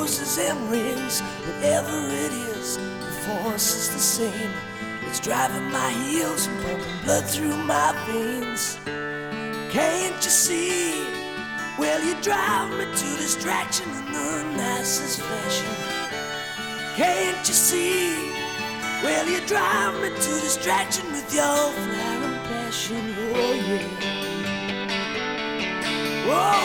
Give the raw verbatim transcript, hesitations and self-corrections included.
roses and rings. Whatever it is, the force is the same. It's driving my heels and pumping blood through my veins. Can't you see? Well, you drive me to distraction in the nicest fashion. Can't you see? Well, you drive me to distraction with your flaring passion. Oh yeah. Oh